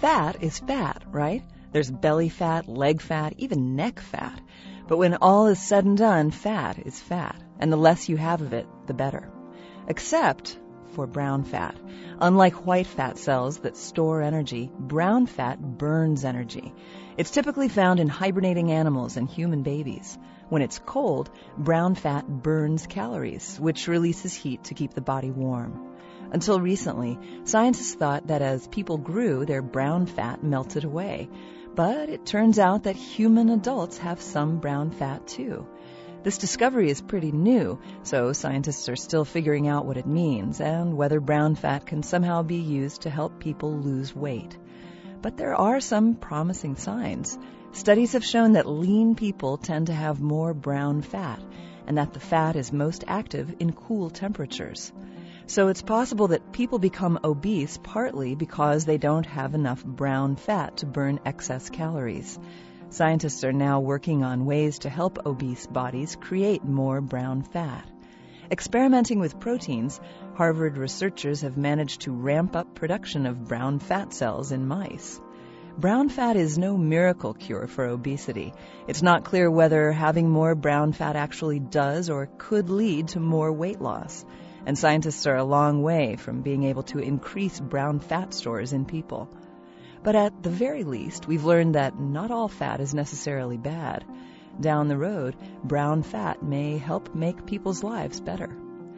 Fat is fat, right? There's belly fat, leg fat, even neck fat. But when all is said and done, fat is fat, and the less you have of it, the better. Except for brown fat. Unlike white fat cells that store energy, brown fat burns energy. It's typically found in hibernating animals and human babies. When it's cold, brown fat burns calories, which releases heat to keep the body warm. Until recently, scientists thought that as people grew, their brown fat melted away. But it turns out that human adults have some brown fat too. This discovery is pretty new, so scientists are still figuring out what it means and whether brown fat can somehow be used to help people lose weight. But there are some promising signs. Studies have shown that lean people tend to have more brown fat, and that the fat is most active in cool temperatures. So it's possible that people become obese partly because they don't have enough brown fat to burn excess calories. Scientists are now working on ways to help obese bodies create more brown fat. Experimenting with proteins, Harvard researchers have managed to ramp up production of brown fat cells in mice. Brown fat is no miracle cure for obesity. It's not clear whether having more brown fat actually does or could lead to more weight loss. And scientists are a long way from being able to increase brown fat stores in people. But at the very least, we've learned that not all fat is necessarily bad. Down the road, brown fat may help make people's lives better.